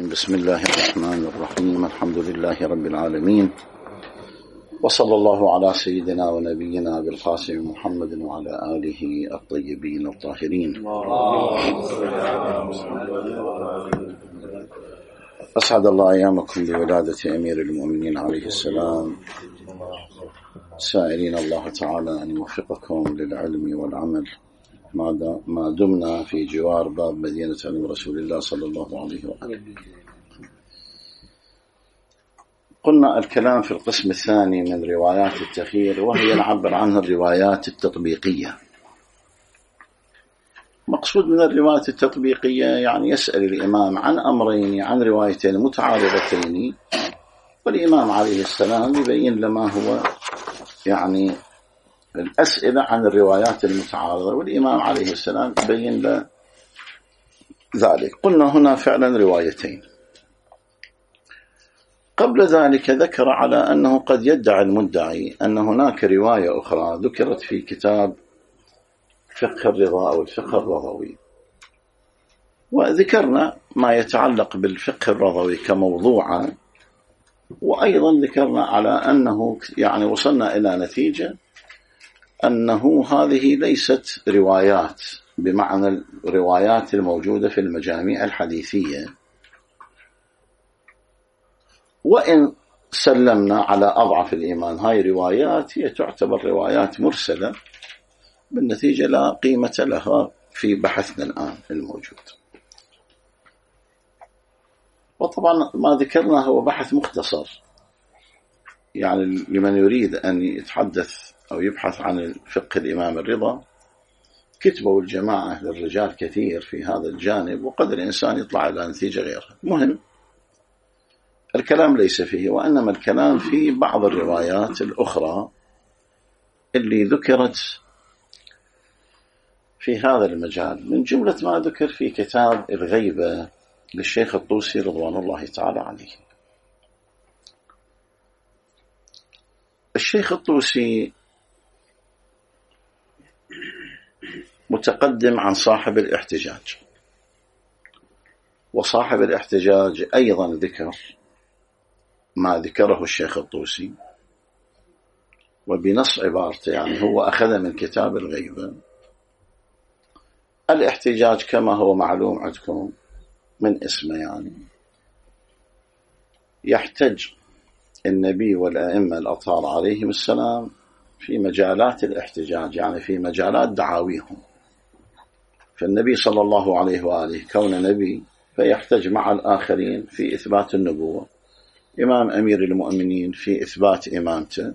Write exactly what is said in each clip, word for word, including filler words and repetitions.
بسم الله الرحمن الرحيم. الحمد لله رب العالمين، وصلى الله على سيدنا ونبينا بالقاسم محمد وعلى آله الطيبين الطاهرين. أسعد الله أيامكم بولادة أمير المؤمنين عليه السلام، سائلين الله تعالى أن يوفقكم للعلم والعمل ما دمنا في جوار باب مدينة علم رسول الله صلى الله عليه وآله. قلنا الكلام في القسم الثاني من روايات التخيير، وهي نعبر عنها الروايات التطبيقية. مقصود من الروايات التطبيقية يعني يسأل الإمام عن أمرين، عن روايتين متعارضتين، والإمام عليه السلام يبين لما هو يعني الأسئلة عن الروايات المتعارضة، والإمام عليه السلام يبين له ذلك. قلنا هنا فعلا روايتين. قبل ذلك ذكر على أنه قد يدعي المدعي أن هناك رواية أخرى ذكرت في كتاب فقه الرضا أو الفقه الرضوي، وذكرنا ما يتعلق بالفقه الرضوي كموضوعا، وأيضا ذكرنا على أنه يعني وصلنا إلى نتيجة أنه هذه ليست روايات بمعنى الروايات الموجودة في المجاميع الحديثية، وإن سلمنا على أضعف الإيمان هاي روايات هي تعتبر روايات مرسلة، بالنتيجة لا قيمة لها في بحثنا الآن الموجود. وطبعا ما ذكرنا هو بحث مختصر، يعني لمن يريد أن يتحدث أو يبحث عن الفقه الإمام الرضا كتبوا الجماعة للرجال كثير في هذا الجانب، وقد الإنسان يطلع إلى نتيجة غيرها. مهم الكلام ليس فيه، وإنما الكلام في بعض الروايات الأخرى اللي ذكرت في هذا المجال، من جملة ما ذكر في كتاب الغيبة للشيخ الطوسي رضوان الله تعالى عليه. الشيخ الطوسي متقدم عن صاحب الاحتجاج، وصاحب الاحتجاج أيضا ذكر ما ذكره الشيخ الطوسي، وبنص عبارته يعني هو أخذ من كتاب الغيبة. الاحتجاج كما هو معلوم عندكم من اسمه، يعني يحتج النبي والأئمة الأطهار عليهم السلام في مجالات الاحتجاج، يعني في مجالات دعاويهم. فالنبي صلى الله عليه وآله كون نبي فيحتج مع الآخرين في إثبات النبوة، إمام أمير المؤمنين في إثبات إمامته،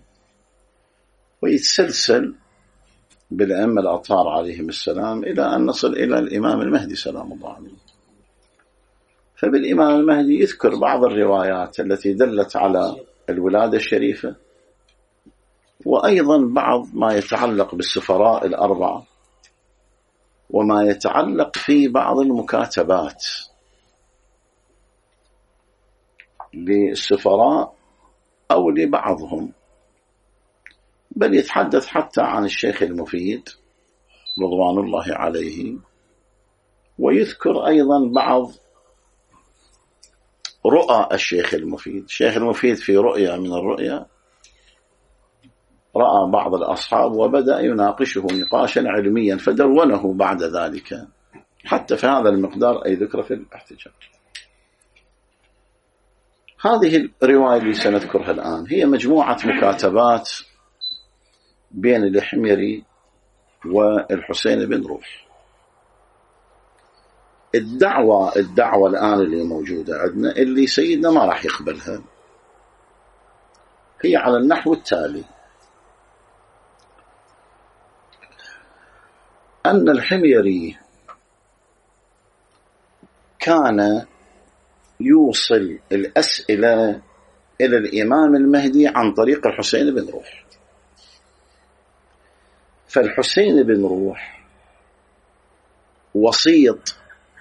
ويتسلسل بالأئمة الأطهار عليهم السلام إلى أن نصل إلى الإمام المهدي سلام الله عليه. فبالإمام المهدي يذكر بعض الروايات التي دلت على الولادة الشريفة، وأيضا بعض ما يتعلق بالسفراء الأربعة، وما يتعلق في بعض المكاتبات للسفراء أو لبعضهم، بل يتحدث حتى عن الشيخ المفيد رضوان الله عليه، ويذكر أيضا بعض رؤى الشيخ المفيد. الشيخ المفيد في رؤية من الرؤيا رأى بعض الأصحاب وبدأ يناقشه نقاشا علميا، فدونه بعد ذلك حتى في هذا المقدار أي ذكر في الاحتجاج. هذه الرواية اللي سنذكرها الآن هي مجموعة مكاتبات بين الحميري والحسين بن روح. الدعوة الدعوة الآن اللي موجودة عندنا اللي سيدنا ما راح يقبلها هي على النحو التالي: أن الحميري كان يوصل الأسئلة إلى الإمام المهدي عن طريق الحسين بن روح، فالحسين بن روح وسيط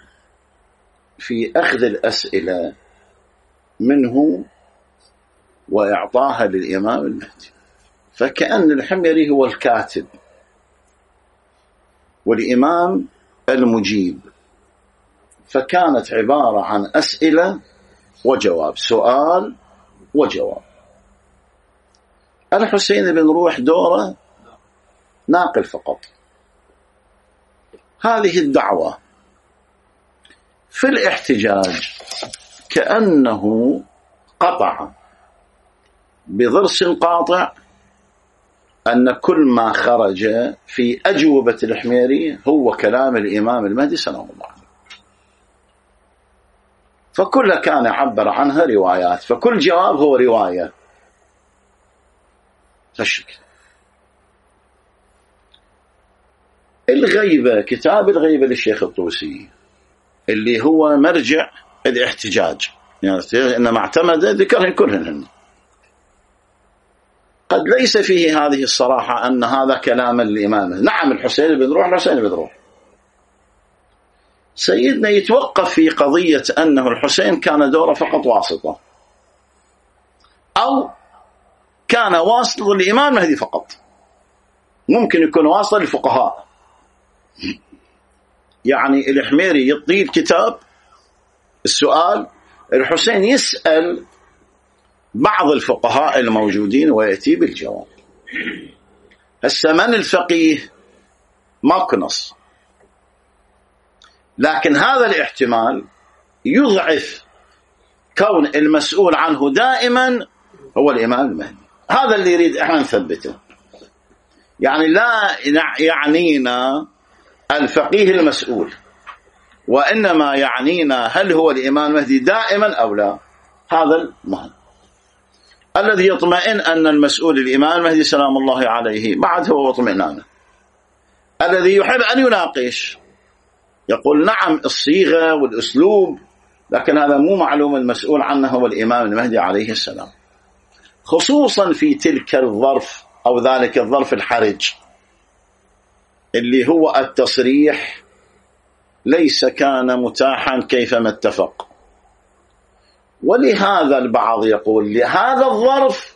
في أخذ الأسئلة منه وإعطاها للإمام المهدي، فكأن الحميري هو الكاتب والإمام المجيب، فكانت عبارة عن أسئلة وجواب، سؤال وجواب. الحسين بن روح دوره ناقل فقط. هذه الدعوة في الاحتجاج كأنه قطع بضرس قاطع أن كل ما خرج في أجوبة الحميري هو كلام الإمام المهدي سلام الله عليه، فكل كان يعبر عنها روايات، فكل جواب هو رواية فالشكل. الغيبة، كتاب الغيبة للشيخ الطوسي اللي هو مرجع الاحتجاج، يعني إنما اعتمد ذكرهم كلهن، قد ليس فيه هذه الصراحة أن هذا كلام الإمام. نعم الحسين بن روح الحسين بن روح. سيدنا يتوقف في قضية أنه الحسين كان دوره فقط واسطة، أو كان واسطة للإمام المهدي فقط، ممكن يكون واسطة للفقهاء. يعني الحميري يطيل كتاب السؤال، الحسين يسأل بعض الفقهاء الموجودين ويأتي بالجواب. هسه من الفقيه ماكو نص، لكن هذا الاحتمال يضعف كون المسؤول عنه دائما هو الإمام المهدي. هذا اللي يريد احنا نثبته. يعني لا يعنينا الفقيه المسؤول، وإنما يعنينا هل هو الإمام المهدي دائما أو لا. هذا المهم. الذي يطمئن أن المسؤول الإمام المهدي سلام الله عليه بعد هو اطمئنانه. الذي يحب أن يناقش يقول نعم الصيغة والأسلوب، لكن هذا مو معلوم المسؤول عنه هو الإمام المهدي عليه السلام، خصوصا في تلك الظرف أو ذلك الظرف الحرج اللي هو التصريح ليس كان متاحا كيفما اتفق. ولهذا البعض يقول لهذا الظرف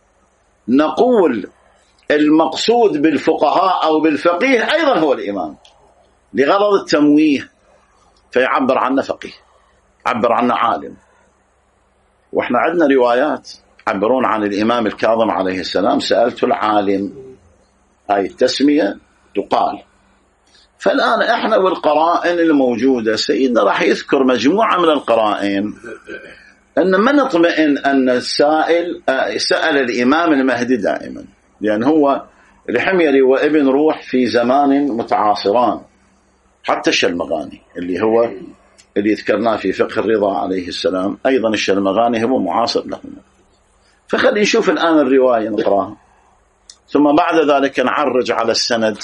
نقول المقصود بالفقهاء أو بالفقيه أيضا هو الإمام لغرض التمويه، فيعبر عنه فقيه، عبر عنه عالم. وإحنا عندنا روايات عبرون عن الإمام الكاظم عليه السلام سألت العالم، أي التسمية تقال. فالآن إحنا والقرائن الموجودة سيدنا راح يذكر مجموعة من القرائن أن ما نطمئن أن السائل سأل الإمام المهدي دائما، لأن هو الحميري وابن روح في زمان متعاصران، حتى الشلمغاني اللي هو اللي ذكرناه في فقه الرضا عليه السلام أيضا الشلمغاني هو معاصر لهم. فخلي نشوف الآن الرواية نقراها، ثم بعد ذلك نعرج على السند،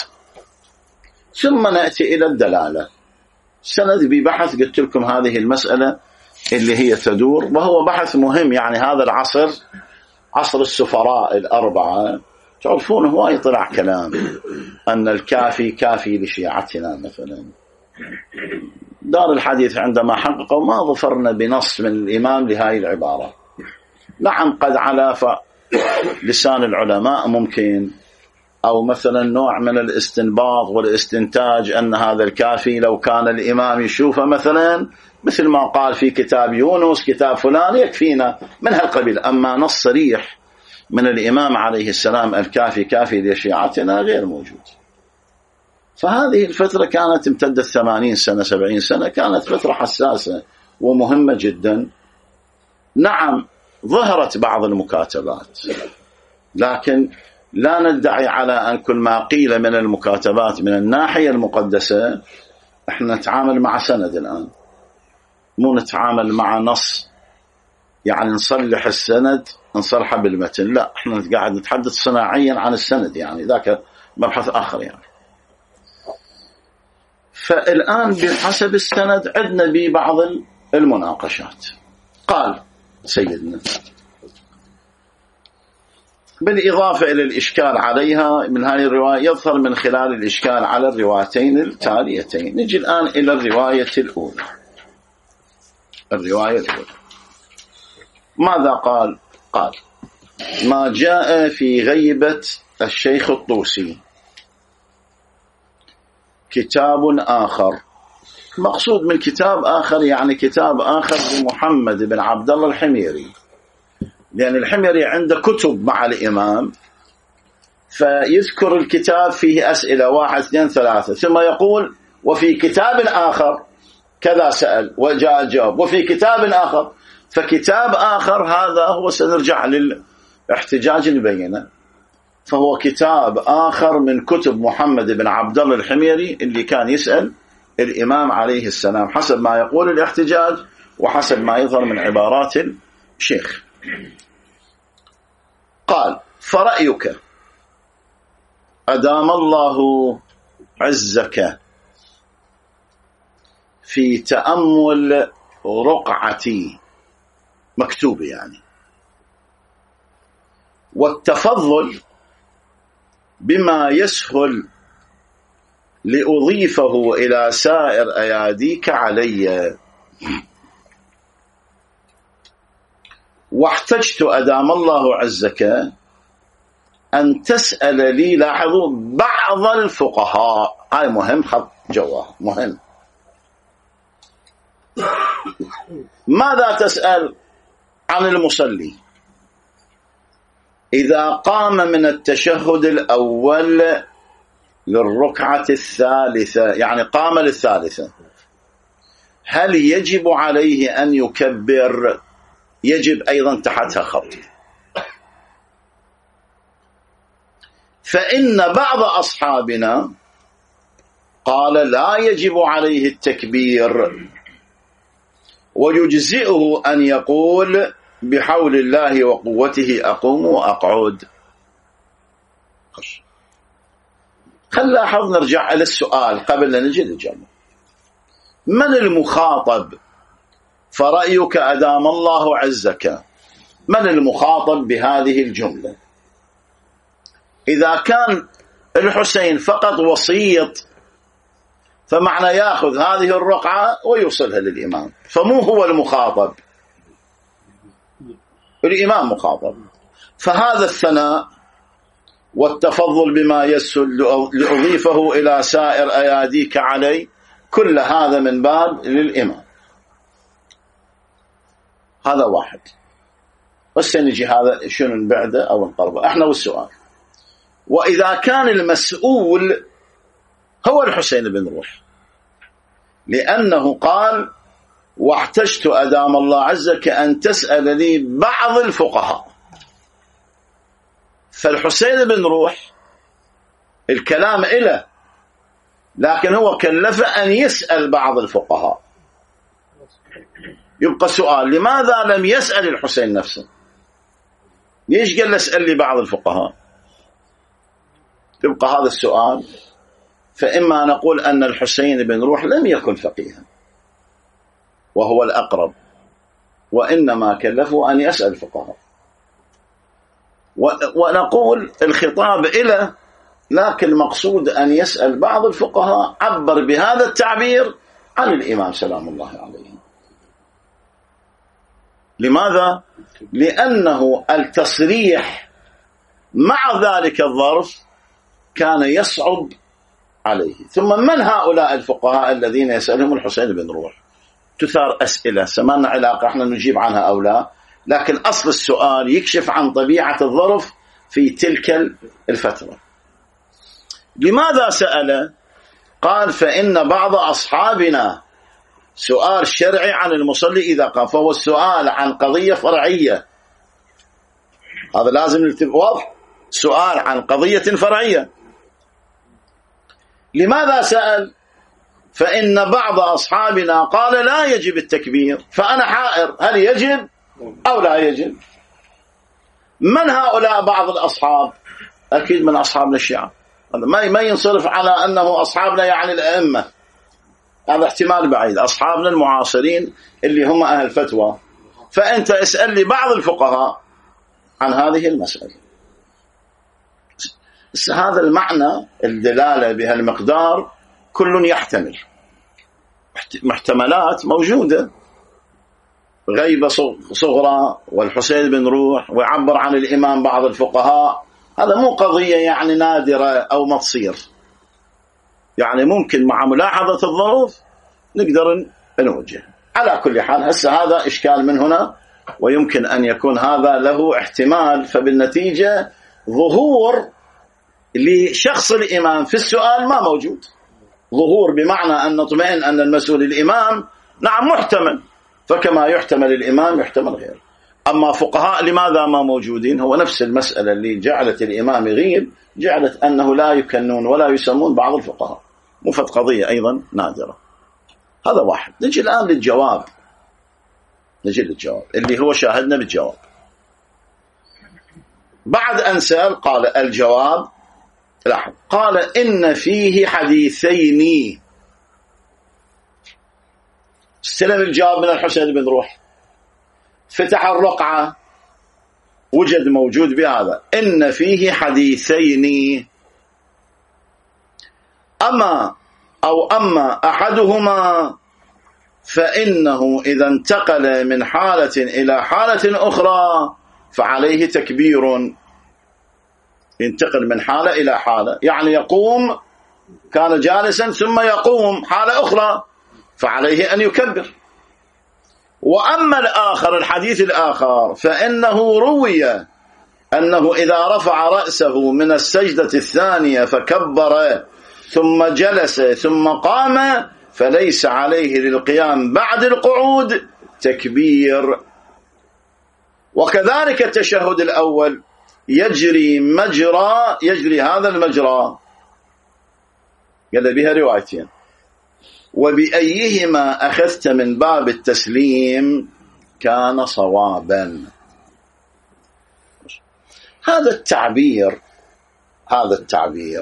ثم نأتي إلى الدلالة. السند ببحث قلت لكم هذه المسألة اللي هي تدور، وهو بحث مهم. يعني هذا العصر عصر السفراء الأربعة، تعرفون هو يطلع كلام أن الكافي كافي لشيعتنا مثلا. دار الحديث عندما حققوا ما ظفرنا بنص من الإمام لهذه العبارة. نعم قد على لسان العلماء ممكن، أو مثلا نوع من الاستنباط والاستنتاج أن هذا الكافي لو كان الإمام يشوفه مثلا مثل ما قال في كتاب يونس كتاب فلان يكفينا من هالقبيل. أما نص صريح من الإمام عليه السلام الكافي كافي لشيعتنا غير موجود. فهذه الفترة كانت امتدت ثمانين سنة سبعين سنة، كانت فترة حساسة ومهمة جدا. نعم ظهرت بعض المكاتبات، لكن لا ندعي على أن كل ما قيل من المكاتبات من الناحية المقدسة. احنا نتعامل مع سند الآن، مو نتعامل مع نص يعني نصلح السند نصلحه بالمتن، لا احنا قاعد نتحدث صناعيا عن السند، يعني ذاك مبحث آخر يعني. فالآن بحسب السند عندنا ببعض المناقشات. قال سيدنا بالإضافة إلى الإشكال عليها من هذه الرواية يظهر من خلال الإشكال على الروايتين التاليتين. نجي الآن إلى الرواية الأولى. الرواية الأولى ماذا قال؟ قال ما جاء في غيبة الشيخ الطوسي كتاب آخر مقصود من كتاب آخر يعني كتاب آخر لمحمد بن عبد الله الحميري، لأن الحميري عنده كتب مع الإمام، فيذكر الكتاب فيه أسئلة واحد اثنين ثلاثة، ثم يقول وفي كتاب آخر كذا سأل وجاء الجواب، وفي كتاب آخر. فكتاب آخر هذا هو سنرجع للاحتجاج نبينه، فهو كتاب آخر من كتب محمد بن عبد الله الحميري اللي كان يسأل الإمام عليه السلام حسب ما يقول الاحتجاج وحسب ما يظهر من عبارات الشيخ. قال: فرأيك أدام الله عزك في تأمل رقعتي، مكتوب يعني، والتفضل بما يسهل لأضيفه إلى سائر أياديك علي، واحتجت أدام الله عزك أن تسأل لي، لاحظوا، بعض الفقهاء، هاي مهم، خط جواه مهم. ماذا تسأل؟ عن المصلي إذا قام من التشهد الأول للركعة الثالثة، يعني قام للثالثة، هل يجب عليه أن يكبر؟ يجب أيضا تحتها خط. فإن بعض أصحابنا قال لا يجب عليه التكبير، ويجزئه أن يقول بحول الله وقوته أقوم وأقعد. خل لاحظ، نرجع إلى السؤال قبل أن نجي للجواب. من المخاطب؟ فرأيك أدام الله عزك، من المخاطب بهذه الجملة؟ إذا كان الحسين فقط وسيط، فمعنى يأخذ هذه الرقعة ويوصلها للإمام، فمو هو المخاطب، الإمام مخاطب. فهذا الثناء والتفضل بما يسهل لأضيفه إلى سائر أياديك علي، كل هذا من باب للإمام. هذا واحد. بس نجي هذا شنو بعده أو نقربه احنا والسؤال. وإذا كان المسؤول هو الحسين بن روح، لأنه قال واحتجت أدام الله عزك أن تسأل لي بعض الفقهاء، فالحسين بن روح الكلام إله، لكن هو كلف أن يسأل بعض الفقهاء. يبقى سؤال: لماذا لم يسأل الحسين نفسه؟ ليش قال اسأل لي بعض الفقهاء؟ يبقى هذا السؤال. فإما نقول أن الحسين بن روح لم يكن فقيها وهو الأقرب، وإنما كلفه أن يسأل الفقهاء، ونقول الخطاب إلى، لكن المقصود أن يسأل بعض الفقهاء، عبر بهذا التعبير عن الإمام سلام الله عليه. لماذا؟ لأنه التصريح مع ذلك الظرف كان يصعب عليه. ثم من هؤلاء الفقهاء الذين يسألهم الحسين بن روح؟ تثار أسئلة سمعنا علاقة احنا نجيب عنها أو لا، لكن أصل السؤال يكشف عن طبيعة الظرف في تلك الفترة. لماذا سأل؟ قال: فإن بعض أصحابنا، سؤال شرعي عن المصلي إذا قام، فهو السؤال عن قضية فرعية، هذا لازم نكتب واضح، سؤال عن قضية فرعية. لماذا سأل؟ فإن بعض أصحابنا قال لا يجب التكبير، فأنا حائر، هل يجب أو لا يجب؟ من هؤلاء بعض الأصحاب؟ أكيد من أصحابنا الشيعة، هذا ما ينصرف على أنه أصحابنا يعني الأئمة، هذا احتمال بعيد، أصحابنا المعاصرين اللي هم أهل فتوى. فأنت اسأل لي بعض الفقهاء عن هذه المسألة. هذا المعنى، الدلالة بهالمقدار كل يحتمل، محتملات موجودة، غيبة صغرى والحسين بن روح ويعبر عن الإمام بعض الفقهاء، هذا مو قضية يعني نادرة أو ما تصير، يعني ممكن مع ملاحظة الظروف نقدر نوجه. على كل حال هسه هذا إشكال من هنا، ويمكن أن يكون هذا له احتمال، فبالنتيجة ظهور لشخص الإمام في السؤال ما موجود. ظهور بمعنى أن نطمئن أن المسؤول الإمام نعم محتمل، فكما يحتمل الإمام يحتمل غيره. أما فقهاء لماذا ما موجودين؟ هو نفس المسألة اللي جعلت الإمام يغيب، جعلت أنه لا يكنون ولا يسمون بعض الفقهاء، مفت قضية أيضا نادرة. هذا واحد. نجي الآن للجواب، نجي للجواب اللي هو شاهدنا بالجواب. بعد أن سأل قال الجواب، لاحظ، قال إن فيه حديثين. استلم الجواب من الحسين بن روح، فتح الرقعة، وجد موجود بهذا إن فيه حديثين، أما أو أما أحدهما فإنه إذا انتقل من حالة إلى حالة أخرى فعليه تكبير. ينتقل من حالة إلى حالة، يعني يقوم، كان جالسا ثم يقوم حالة أخرى فعليه أن يكبر. وأما الآخر، الحديث الآخر، فإنه روي أنه إذا رفع رأسه من السجدة الثانية فكبر ثم جلس ثم قام فليس عليه للقيام بعد القعود تكبير. وكذلك التشهد الأول يجري مجرى، يجري هذا المجرى، قال بها روايتين، وبأيهما أخذت من باب التسليم كان صوابا. هذا التعبير، هذا التعبير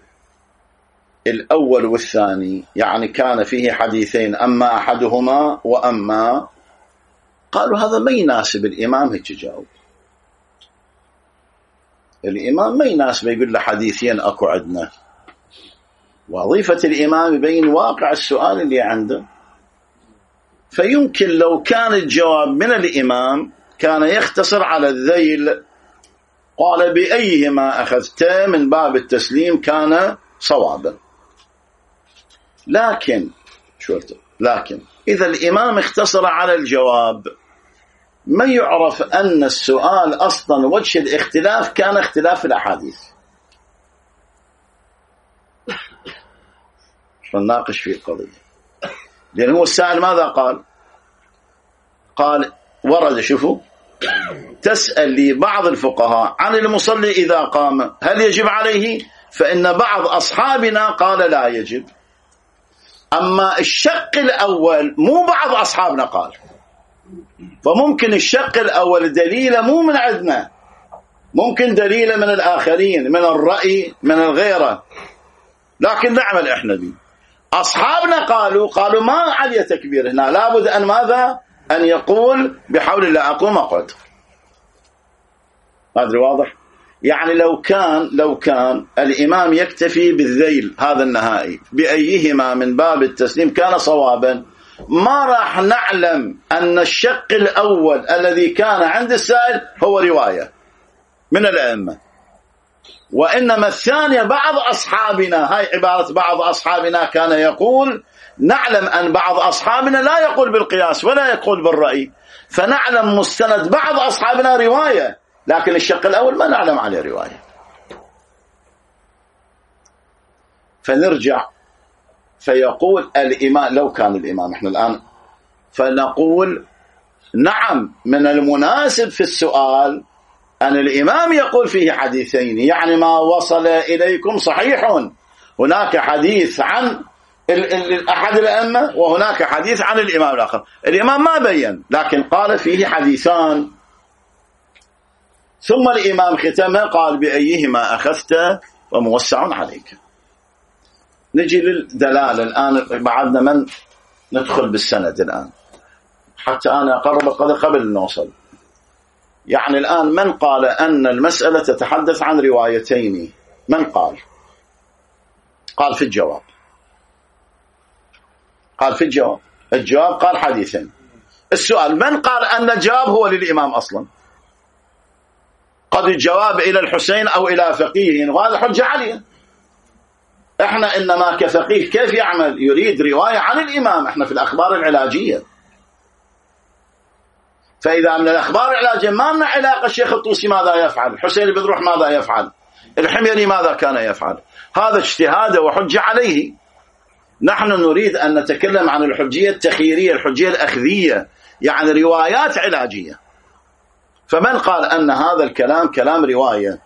الأول والثاني، يعني كان فيه حديثين، أما أحدهما وأما، قالوا هذا ما يناسب الإمام هيك جاوب. الإمام ما يناسب يقول له حديثين أكو عندنا. وظيفة الإمام يبين واقع السؤال اللي عنده. فيمكن لو كان الجواب من الإمام كان يختصر على الذيل، قال بأيهما أخذت من باب التسليم كان صوابا. لكن شو لكن إذا الإمام اختصر على الجواب ما يعرف أن السؤال أصلا وجه الاختلاف كان اختلاف الأحاديث. فنناقش في القضية، لأن هو السائل ماذا قال؟ قال ورد، شوفوا، تسأل لي بعض الفقهاء عن المصلي إذا قام هل يجب عليه؟ فإن بعض أصحابنا قال لا يجب. أما الشق الأول مو بعض أصحابنا قال، فممكن الشق الأول دليل مو من عندنا، ممكن دليل من الآخرين، من الرأي، من الغيرة، لكن نعمل إحنا دي. أصحابنا قالوا قالوا ما عليه تكبير هنا، لابد أن ماذا؟ أن يقول بحول الله أقوم أقعد. هذا واضح؟ يعني لو كان لو كان الإمام يكتفي بالذيل هذا النهائي بأيهما من باب التسليم كان صوابا، ما راح نعلم أن الشق الأول الذي كان عند السائل هو رواية من الأئمة، وإنما الثانية بعض أصحابنا، هاي عبارة بعض أصحابنا كان يقول، نعلم أن بعض أصحابنا لا يقول بالقياس ولا يقول بالرأي، فنعلم مستند بعض أصحابنا رواية، لكن الشق الأول ما نعلم عليه رواية. فنرجع فيقول الإمام، لو كان الإمام إحنا الآن، فنقول نعم من المناسب في السؤال أن الإمام يقول فيه حديثين، يعني ما وصل إليكم صحيح، هناك حديث عن أحد الأئمة وهناك حديث عن الإمام الآخر. الإمام ما بين، لكن قال فيه حديثان، ثم الإمام ختمه قال بأيهما أخذت وموسع عليك. نجي للدلالة الآن، بعدنا من ندخل بالسند الآن حتى أنا أقرب القدر قبل أن نوصل. يعني الآن من قال أن المسألة تتحدث عن روايتين؟ من قال؟ قال في الجواب، قال في الجواب الجواب قال حديثين. السؤال من قال أن الجواب هو للإمام أصلا؟ قد الجواب إلى الحسين أو إلى فقيه، وهذا حجة عليه. احنا إنما كفقيه كيف يعمل؟ يريد رواية عن الإمام. احنا في الأخبار العلاجية، فإذا من الأخبار العلاجية ما لنا علاقة الشيخ الطوسي ماذا يفعل، الحسين بن روح ماذا يفعل، الحميري ماذا كان يفعل، هذا اجتهاد وحجة عليه. نحن نريد أن نتكلم عن الحجية التخييرية، الحجية الأخذية، يعني روايات علاجية. فمن قال أن هذا الكلام كلام رواية؟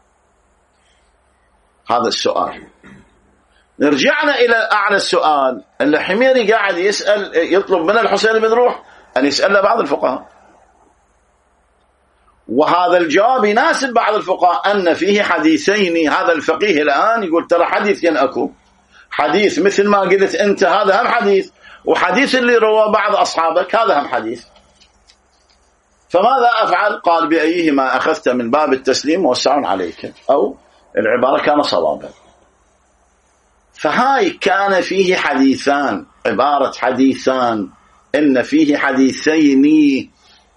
هذا السؤال. نرجعنا إلى أعلى السؤال. الحميري قاعد يسأل، يطلب من الحسين بن روح أن يسأل بعض الفقهاء، وهذا الجواب يناسب بعض الفقهاء أن فيه حديثين. هذا الفقيه الآن يقول ترى حديثين أكو، حديث مثل ما قلت أنت هذا هم حديث، وحديث اللي روى بعض أصحابك هذا هم حديث، فماذا أفعل؟ قال بأيهما أخذت من باب التسليم موسع عليك، أو العبارة كان صوابا. فهاي كان فيه حديثان، عبارة حديثان، إن فيه حديثين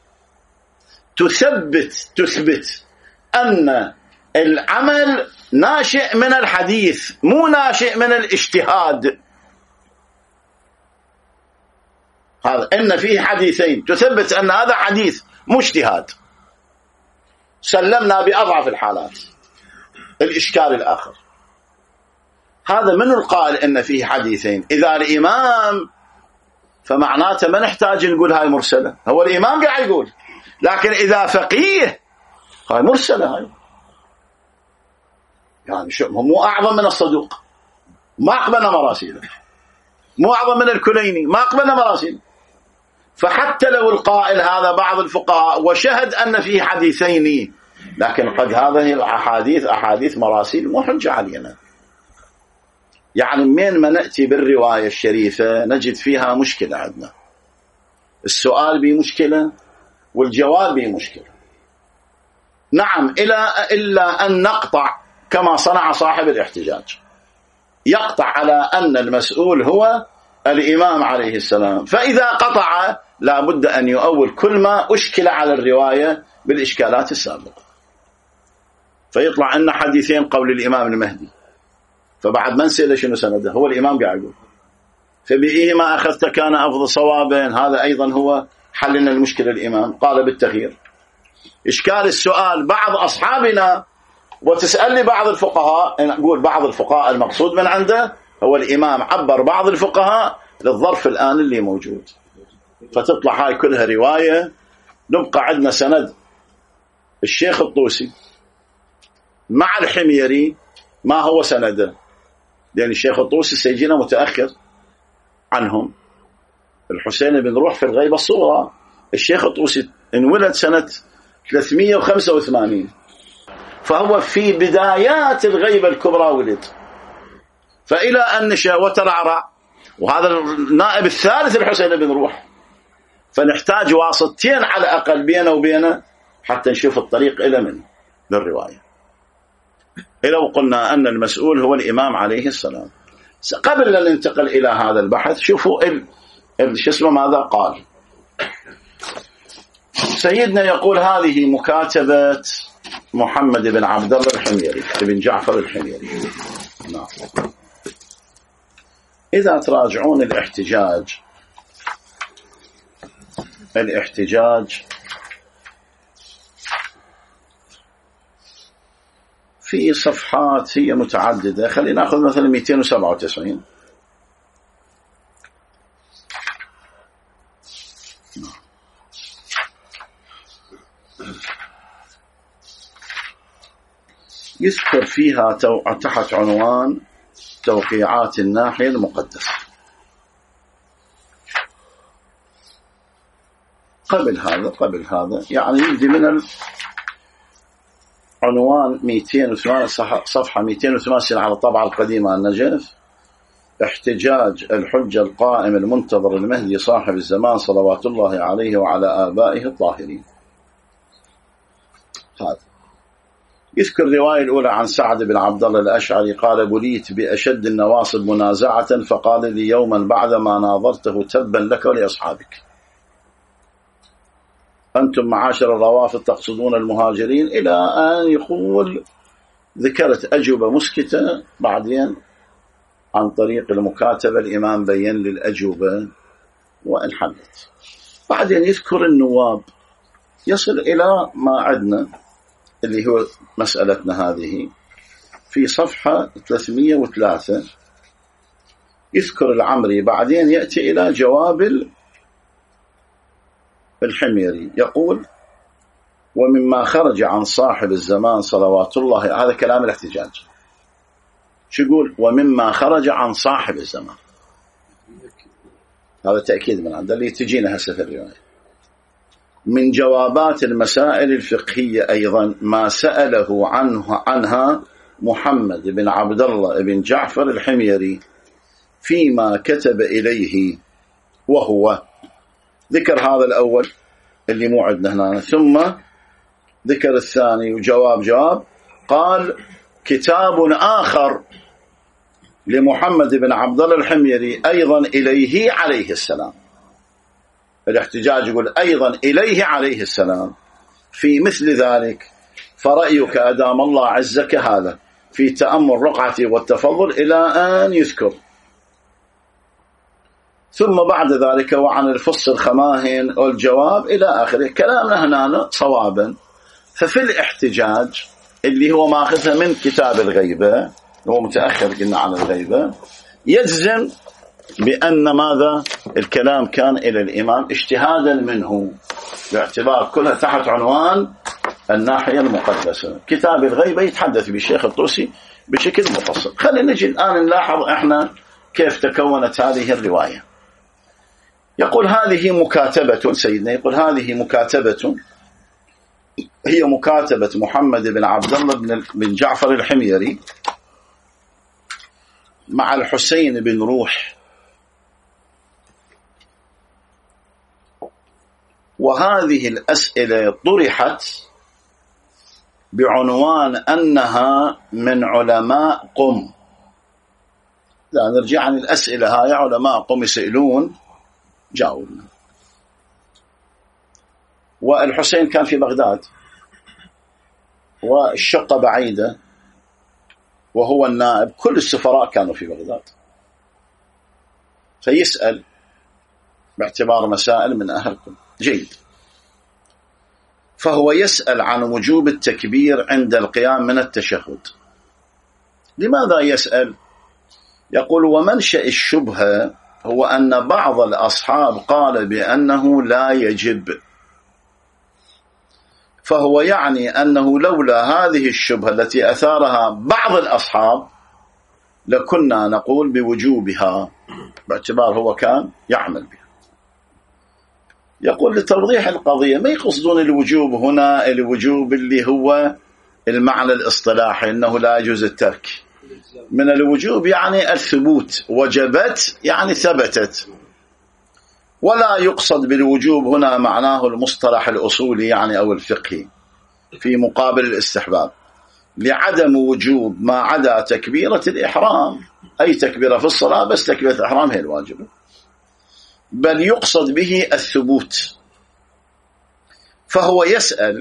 تثبت تثبت أن العمل ناشئ من الحديث، مو ناشئ من الاجتهاد. هذا إن فيه حديثين تثبت أن هذا حديث مو اجتهاد. سلمنا بأضعف الحالات. الإشكال الآخر، هذا من القائل إن فيه حديثين؟ إذا الإمام فمعناته ما نحتاج نقول هاي مرسلة، هو الإمام قاعد يقول. لكن إذا فقيه هاي مرسلة، هاي يعني شو، مو أعظم من الصدوق، ما أقبلنا مراسيله، مو أعظم من الكليني، ما أقبلنا مراسيله. فحتى لو القائل هذا بعض الفقهاء وشهد أن فيه حديثين، لكن قد هذه الأحاديث أحاديث مراسيل مو حجة علينا. يعني من ما نأتي بالرواية الشريفة نجد فيها مشكلة عندنا، السؤال به مشكلة والجواب به مشكلة. نعم، إلا إلا أن نقطع كما صنع صاحب الاحتجاج، يقطع على أن المسؤول هو الإمام عليه السلام، فإذا قطع لا بد أن يؤول كل ما أشكل على الرواية بالإشكالات السابقة، فيطلع أن حديثين قول الإمام المهدي، فبعد ما نسأله شنو سنده، هو الإمام قاعد يقول فبإيهما أخذت كان أفضل صوابا، هذا أيضا هو حلنا المشكلة. الإمام قال بالتغيير. إشكال السؤال بعض أصحابنا وتسأل لي بعض الفقهاء، نقول بعض الفقهاء المقصود من عنده هو الإمام، عبر بعض الفقهاء للظرف الآن اللي موجود، فتطلع هاي كلها رواية. نبقى عندنا سند الشيخ الطوسي مع الحميري، ما هو سنده؟ لأن الشيخ الطوسي سيجينا متأخر عنهم. الحسين بن روح في الغيبة الصغرى، الشيخ الطوسي انولد سنة ثلاثمئة وخمسة وثمانين، فهو في بدايات الغيبة الكبرى ولد، فإلى أن نشأ وترعرع، وهذا النائب الثالث الحسين بن روح، فنحتاج واسطتين على الأقل بينه وبينه حتى نشوف الطريق إلى من للرواية. لو قلنا أن المسؤول هو الإمام عليه السلام، قبل أن ننتقل إلى هذا البحث شوفوا شو اسمه ماذا قال سيدنا. يقول هذه مكاتبة محمد بن عبد الله الحميري بن جعفر الحميري. نعم. إذا تراجعون الاحتجاج الاحتجاج في صفحات هي متعددة، خلينا نأخذ مثلا مئتين وسبعة وتسعين. يذكر فيها تحت عنوان توقيعات الناحية المقدسة. قبل هذا قبل هذا يعني يبدي من عنوان مئتين وثمانية صفحة مئتين وثمانية على الطبعة القديمة النجف، احتجاج الحجة القائم المنتظر المهدي صاحب الزمان صلوات الله عليه وعلى آبائه الطاهرين. هذا يذكر الرواية الأولى عن سعد بن عبد الله الأشعري قال بليت بأشد النواصب منازعة فقال لي يوما بعدما ناظرته تبا لك ولأصحابك أنتم معاشر الروافض تقصدون المهاجرين، إلى أن يقول ذكرت أجوبة مسكتة بعدين عن طريق المكاتبة الإمام بين للأجوبة وانحلت. بعدين يذكر النواب، يصل إلى ما عدنا اللي هو مسألتنا هذه في صفحة ثلاثمئة وثلاثة، يذكر العمري، بعدين يأتي إلى جواب الحميري، يقول ومما خرج عن صاحب الزمان صلوات الله، هذا كلام الاحتجاج، شو يقول؟ ومما خرج عن صاحب الزمان، هذا تأكيد من عنده اللي تجينا هسه في الرواية. من جوابات المسائل الفقهية أيضا ما سأله عنه عنها محمد بن عبد الله بن جعفر الحميري فيما كتب إليه، وهو ذكر هذا الأول اللي مو عندنا هنا، ثم ذكر الثاني وجواب جواب، قال كتاب آخر لمحمد بن عبد الله الحميري أيضا إليه عليه السلام. الاحتجاج يقول أيضا إليه عليه السلام في مثل ذلك، فرأيك أدام الله عزك هذا في تأمل رقعتي والتفضل إلى أن يذكر، ثم بعد ذلك وعن الفص الخماهن والجواب إلى آخره. كلامنا هنا صوابا. ففي الاحتجاج اللي هو ماخذها من كتاب الغيبة، هو متأخر قلنا عن الغيبة، يجزم بأن ماذا الكلام كان إلى الإمام اجتهادا منه، باعتبار كلها تحت عنوان الناحية المقدسة. كتاب الغيبة يتحدث بالشيخ الطوسي بشكل مفصل. خلينا نجي الآن نلاحظ احنا كيف تكونت هذه الرواية. يقول هذه مكاتبة، سيدنا يقول هذه مكاتبة، هي مكاتبة محمد بن عبد الله بن جعفر الحميري مع الحسين بن روح، وهذه الأسئلة طرحت بعنوان أنها من علماء قم. لا نرجع عن الأسئلة هاي، علماء قم يسألون جاوبنا. والحسين كان في بغداد والشقة بعيدة وهو النائب، كل السفراء كانوا في بغداد، فيسأل باعتبار مسائل من أهلكم. جيد. فهو يسأل عن وجوب التكبير عند القيام من التشهد. لماذا يسأل؟ يقول ومنشأ الشبهة هو أن بعض الأصحاب قال بأنه لا يجب، فهو يعني أنه لولا هذه الشبهة التي أثارها بعض الأصحاب لكنا نقول بوجوبها، باعتبار هو كان يعمل بها. يقول لتوضيح القضية ما يقصدون الوجوب هنا الوجوب اللي هو المعنى الاصطلاحي أنه لا يجوز الترك، من الوجوب يعني الثبوت، وجبت يعني ثبتت، ولا يقصد بالوجوب هنا معناه المصطلح الأصولي يعني أو الفقهي في مقابل الاستحباب، لعدم وجوب ما عدا تكبيرة الإحرام، أي تكبيرة في الصلاة، بس تكبيرة الإحرام هي الواجبة، بل يقصد به الثبوت. فهو يسأل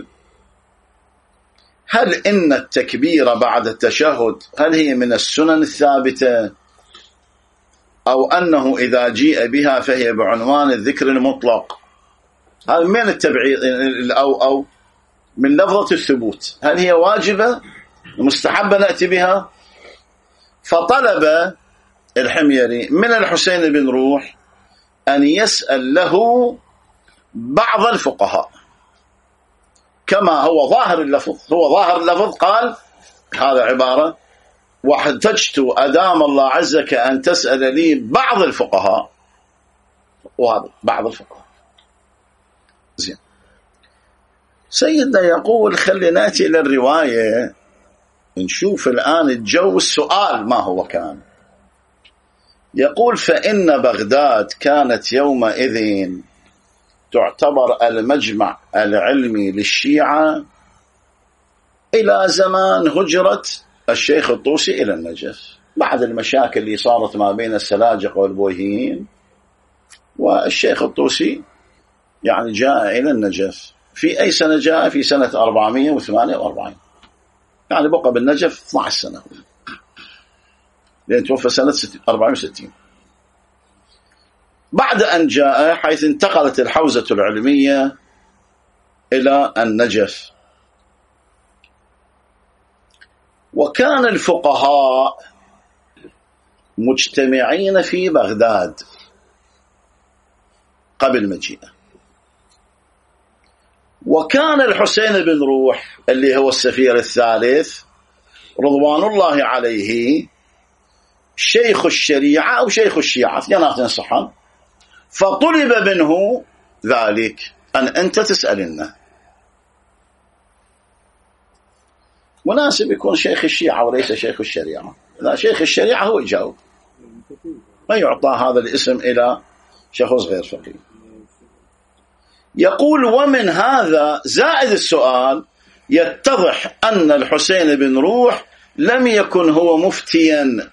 هل إن التكبير بعد التشهد هل هي من السنن الثابتة، أو أنه إذا جيء بها فهي بعنوان الذكر المطلق؟ هذا من التبعيض أو أو من لفظة الثبوت، هل هي واجبة مستحبة نأتي بها؟ فطلب الحميري من الحسين بن روح أن يسأل له بعض الفقهاء كما هو ظاهر اللفظ. هو ظاهر اللفظ قال هذا عبارة واحتجت أدام الله عزك أن تسأل لي بعض الفقهاء، وهذا بعض الفقهاء. زين. سيدنا يقول خلي نأتي إلى الرواية نشوف الآن الجو السؤال ما هو كان. يقول فإن بغداد كانت يومئذ تعتبر المجمع العلمي للشيعة إلى زمان هجرة الشيخ الطوسي إلى النجف، بعد المشاكل اللي صارت ما بين السلاجقة والبويهيين، والشيخ الطوسي يعني جاء إلى النجف. في أي سنة جاء؟ في سنة أربعمئة وثمانية وأربعين، يعني بقى بالنجف اثنتي عشرة سنة. لأن توفى سنة أربعمائة وستين. بعد أن جاء حيث انتقلت الحوزة العلمية إلى النجف، وكان الفقهاء مجتمعين في بغداد قبل مجيئه، وكان الحسين بن روح اللي هو السفير الثالث رضوان الله عليه شيخ الشريعة أو شيخ الشيعة اثنيناتهم صحان، فطلب منه ذلك أن أنت تسألنا. مناسب يكون شيخ الشيعة وليس شيخ الشريعة، لا شيخ الشريعة هو يجاوب، ما يعطى هذا الاسم إلى شخص غير فقيه. يقول ومن هذا زائد السؤال يتضح أن الحسين بن روح لم يكن هو مفتيا،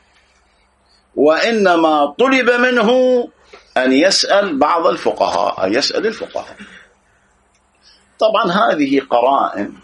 وإنما طلب منه أن يسأل بعض الفقهاء، أن يسأل الفقهاء. طبعا هذه قرائن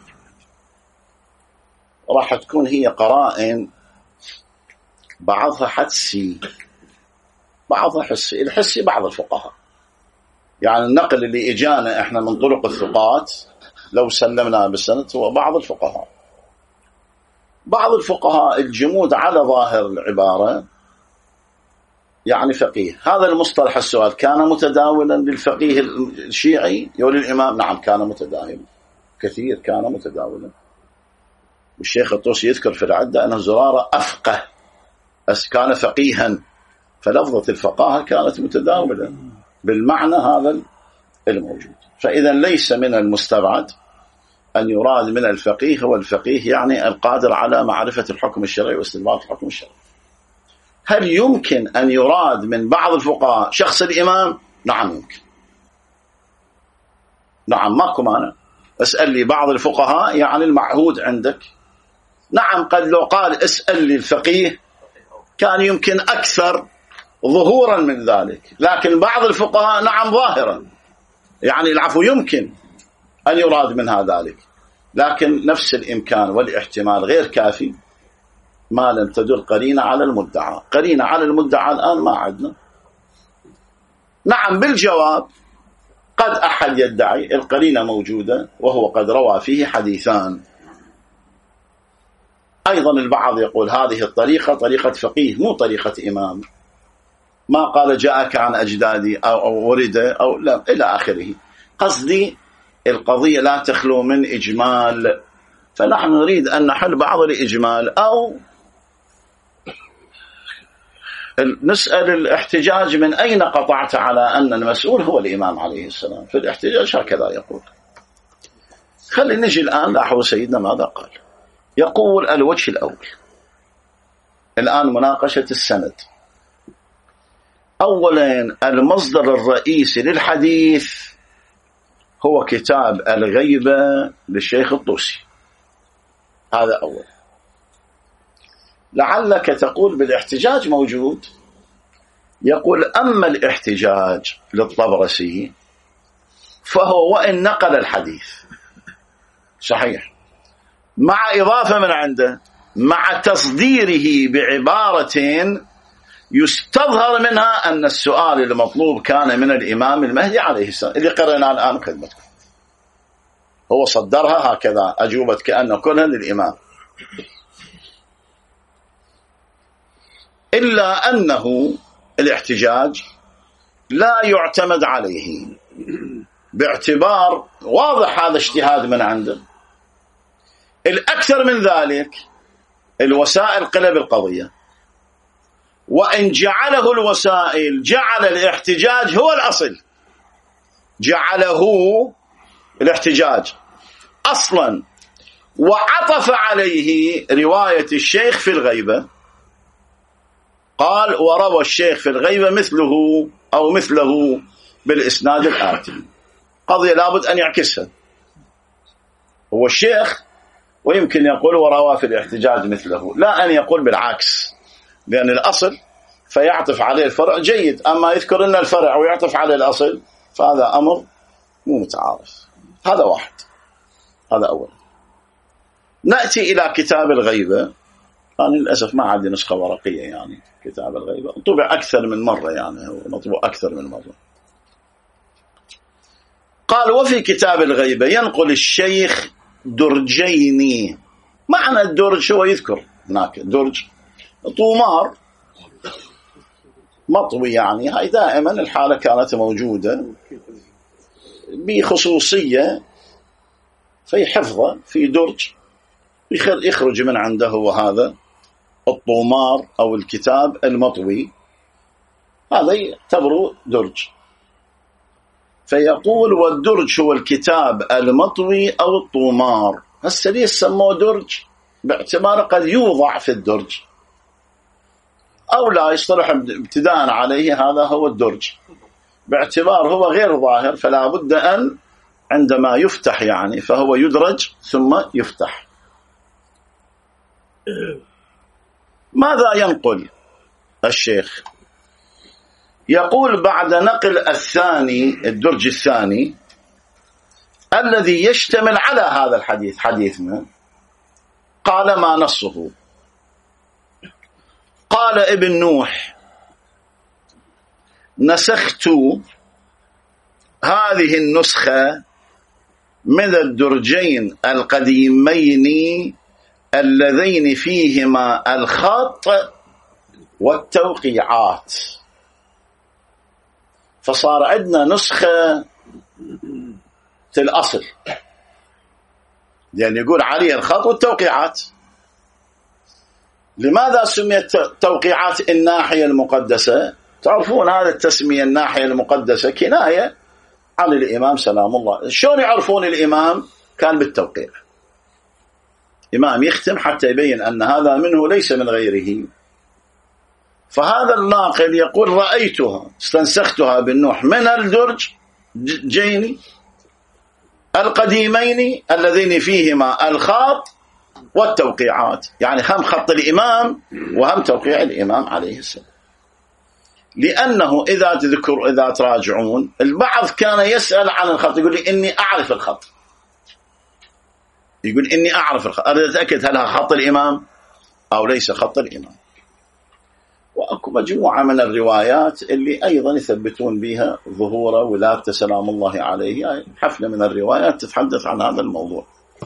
راح تكون هي قرائن بعضها حدسي بعضها حسي. الحسي بعض الفقهاء، يعني النقل اللي إجانا إحنا من طرق الثقات لو سلمنا بالسند هو بعض الفقهاء. بعض الفقهاء الجمود على ظاهر العبارة يعني فقيه. هذا المصطلح السؤال كان متداولا للفقيه الشيعي يقول الإمام نعم كان متداولا كثير، كان متداولا. والشيخ الطوسي يذكر في العدة أن زرارة أفقه كان فقيها، فلفظة الفقاهة كانت متداولة بالمعنى هذا الموجود. فإذا ليس من المستبعد أن يراد من الفقيه هو الفقيه يعني القادر على معرفة الحكم الشرعي واستنباط الحكم الشرعي. هل يمكن أن يراد من بعض الفقهاء شخص الإمام؟ نعم يمكن، نعم ماكو مانع. اسأل لي بعض الفقهاء يعني المعهود عندك، نعم قد لو قال اسأل لي الفقيه كان يمكن أكثر ظهورا من ذلك، لكن بعض الفقهاء نعم ظاهرا، يعني العفو يمكن أن يراد منها ذلك، لكن نفس الإمكان والاحتمال غير كافي ما لم تدل قرينة على المدعى. قرينة على المدعى الآن ما عندنا. نعم بالجواب قد أحد يدعي القرينة موجودة وهو قد روى فيه حديثان. أيضا البعض يقول هذه الطريقة طريقة فقيه مو طريقة إمام، ما قال جاءك عن أجدادي أو ورد أو لا إلى آخره. قصدي القضية لا تخلو من إجمال، فنحن نريد أن نحل بعض الإجمال أو نسأل الاحتجاج من أين قطعت على أن المسؤول هو الإمام عليه السلام. في الاحتجاج هكذا يقول. خلي نجي الآن لاحظوا سيدنا ماذا قال. يقول الوجه الأول الآن مناقشة السند. أولا المصدر الرئيسي للحديث هو كتاب الغيبة للشيخ الطوسي، هذا أول. لعلك تقول بالاحتجاج موجود. يقول أما الاحتجاج للطبرسي فهو وإن نقل الحديث صحيح مع إضافة من عنده مع تصديره بعبارة يستظهر منها أن السؤال المطلوب كان من الإمام المهدي عليه السلام اللي قرأنا الآن خدمتكم. هو صدرها هكذا أجوبة كأنه كلها للإمام، إلا أنه الاحتجاج لا يعتمد عليه باعتبار واضح هذا اجتهاد من عنده. الأكثر من ذلك الوسائل قلب القضية، وإن جعله الوسائل جعل الاحتجاج هو الأصل، جعله الاحتجاج أصلا، وعطف عليه رواية الشيخ في الغيبة. قال وروى الشيخ في الغيبة مثله أو مثله بالإسناد الآتي. قضية لابد أن يعكسها. هو الشيخ ويمكن يقول وروى في الاحتجاج مثله، لا أن يقول بالعكس، لأن الأصل فيعطف عليه الفرع جيد، أما يذكر لنا الفرع ويعطف عليه الأصل فهذا أمر مو متعارف. هذا واحد، هذا أول. نأتي إلى كتاب الغيبة أنا للأسف ما عندي نسخة ورقية يعني كتاب الغيبة، طبع أكثر من مرة يعني، هو مطبوع أكثر من مرة. قال وفي كتاب الغيبة ينقل الشيخ درجيني. معنى الدرج هو يذكر هناك درج طومار مطوي، يعني هاي دائما الحالة كانت موجودة بخصوصية في حفظه في درج يخرج من عنده وهذا الطومار أو الكتاب المطوي، هذا يعتبره درج. فيقول والدرج هو الكتاب المطوي أو الطومار. هسه ليش سموه درج؟ باعتباره قد يوضع في الدرج أو لا يصطلح ابتداء عليه هذا هو الدرج، باعتبار هو غير ظاهر فلا بد أن عندما يفتح يعني فهو يدرج ثم يفتح. ماذا ينقل الشيخ؟ يقول بعد نقل الثاني الدرج الثاني الذي يشتمل على هذا الحديث حديثنا، قال ما نصه. قال ابن نوح نسخت هذه النسخة من الدرجين القديمين اللذين فيهما الخط والتوقيعات. فصار عندنا نسخة الأصل لأن يقول عليها الخط والتوقيعات. لماذا سميت توقيعات الناحية المقدسة؟ تعرفون هذا التسمية الناحية المقدسة كناية عن الإمام سلام الله. شلون يعرفون الإمام؟ كان بالتوقيع، إمام يختم حتى يبين أن هذا منه ليس من غيره. فهذا الناقل يقول رأيتها استنسختها بالنوح من الدرج جيني القديمين اللذين فيهما الخط والتوقيعات، يعني هم خط الإمام وهم توقيع الإمام عليه السلام. لأنه إذا تذكر إذا تراجعون البعض كان يسأل عن الخط، يقول لي إني أعرف الخط، يقول إني أعرف الخط، أريد أتأكد هل خط الإمام أو ليس خط الإمام. وأكو مجموعة من الروايات اللي أيضا يثبتون بها ظهور ولادة سلام الله عليه، يعني حفلة من الروايات تتحدث عن هذا الموضوع.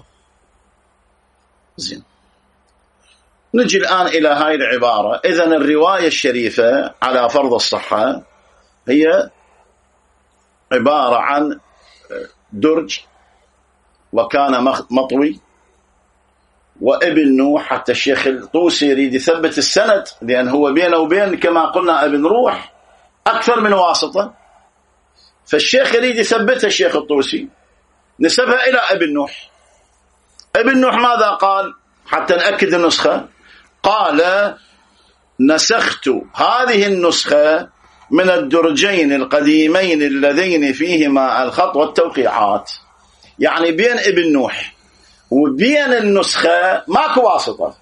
زين، نجي الآن إلى هاي العبارة. إذن الرواية الشريفة على فرض الصحة هي عبارة عن درج وكان مطوي وابن نوح، حتى الشيخ الطوسي يريد يثبت السند لأن هو بينه وبين كما قلنا ابن روح أكثر من واسطة، فالشيخ يريد يثبتها الشيخ الطوسي نسبها إلى ابن نوح. ابن نوح ماذا قال حتى نأكد النسخة؟ قال نسخت هذه النسخة من الدرجين القديمين اللذين فيهما الخط والتوقيعات، يعني بين ابن نوح وبين النسخة ماكو واسطة.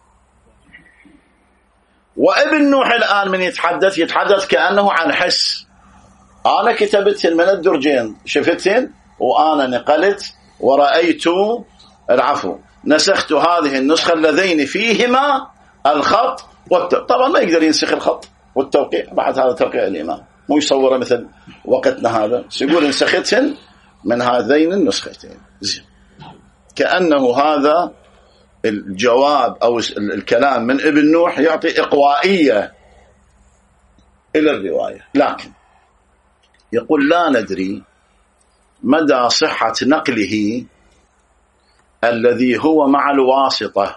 وابن نوح الآن من يتحدث يتحدث كأنه عن حس، أنا كتبتهن من الدرجين شفتهن وأنا نقلت ورأيت العفو نسخت هذه النسخة اللذين فيهما الخط والتوقيع. طبعا ما يقدر ينسخ الخط والتوقيع بعد هذا توقيع الإمام، مو يصوره مثل وقتنا هذا، سيقول نسختهن من هذين النسختين. زين، كأنه هذا الجواب أو الكلام من ابن نوح يعطي إقوائية إلى الرواية. لكن يقول لا ندري مدى صحة نقله الذي هو مع الواسطة.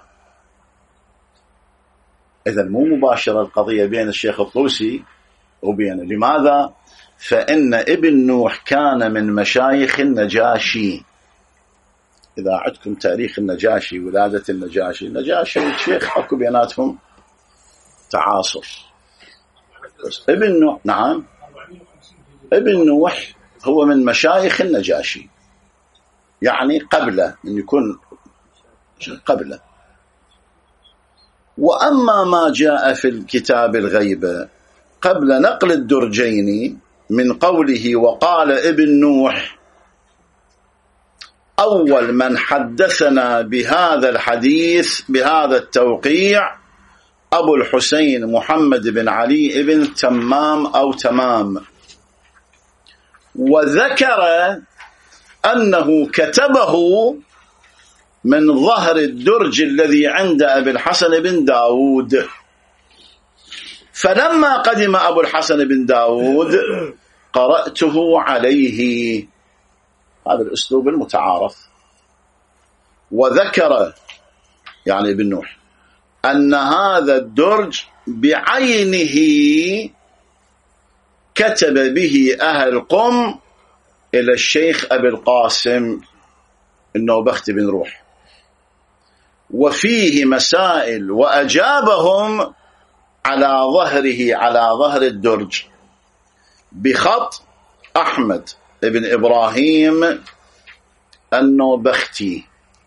إذا مو مباشرة القضية بين الشيخ الطوسي وبينه. لماذا؟ فإن ابن نوح كان من مشايخ النجاشي. إذا عندكم تاريخ النجاشي ولادة النجاشي، النجاشي والشيخ أكو بيناتهم تعاصر. ابن نوح نعم ابن نوح هو من مشايخ النجاشي، يعني قبله من يكون قبله. وأما ما جاء في الكتاب الغيبة قبل نقل الدرجين من قوله وقال ابن نوح أول من حدثنا بهذا الحديث بهذا التوقيع أبو الحسين محمد بن علي بن تمام أو تمام، وذكر أنه كتبه من ظهر الدرج الذي عند أبي الحسن بن داود. فلما قدم أبو الحسن بن داود قرأته عليه، هذا الأسلوب المتعارف. وذكر يعني ابن نوح أن هذا الدرج بعينه كتب به أهل قم إلى الشيخ أبي القاسم النوبختي بن روح، وفيه مسائل وأجابهم على ظهره، على ظهر الدرج، بخط أحمد بن إبراهيم النوبختي.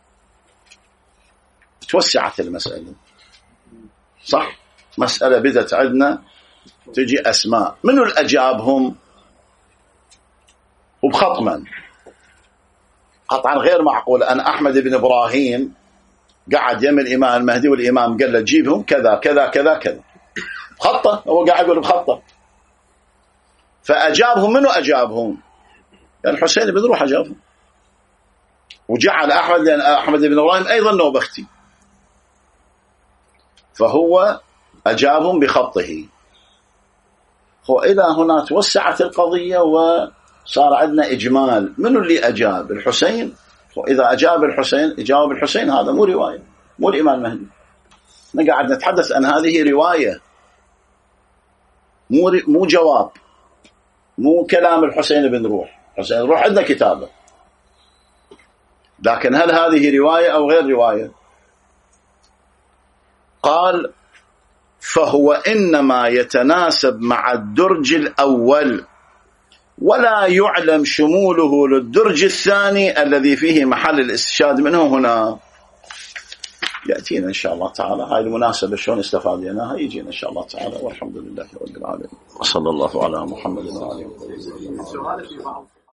توسعت المسألة، صح؟ مسألة بدت عندنا تجي أسماء، منو الأجابهم وبخط من؟ قطعا غير معقول أن أحمد بن إبراهيم قعد يم الإمام المهدي والإمام قال له جيبهم كذا كذا كذا كذا بخطه، هو قاعد يقول بخطه. فأجابهم، منو أجابهم؟ يعني الحسين بن روح أجابهم، وجعل أحمد لأن أحمد بن إبراهيم أيضا نوبختي، فهو أجابهم بخطه. وإلى هنا توسعت القضية وصار عندنا إجمال. منو اللي أجاب؟ الحسين. وإذا أجاب الحسين إجاب الحسين، هذا مو رواية، مو الإمام المهدي. نقعد نتحدث عن هذه رواية، مو مو جواب، مو كلام الحسين بن روح. الحسين بن روح عندنا كتابه، لكن هل هذه رواية أو غير رواية؟ قال فهو إنما يتناسب مع الدرج الأول، ولا يعلم شموله للدرج الثاني الذي فيه محل الاستشهاد منه هنا. يأتينا إن شاء الله تعالى هاي المناسبة شلون استفاديناها، يجينا إن شاء الله تعالى، والحمد لله رب العالمين، وصلى الله على محمد وعلى آله وصحبه.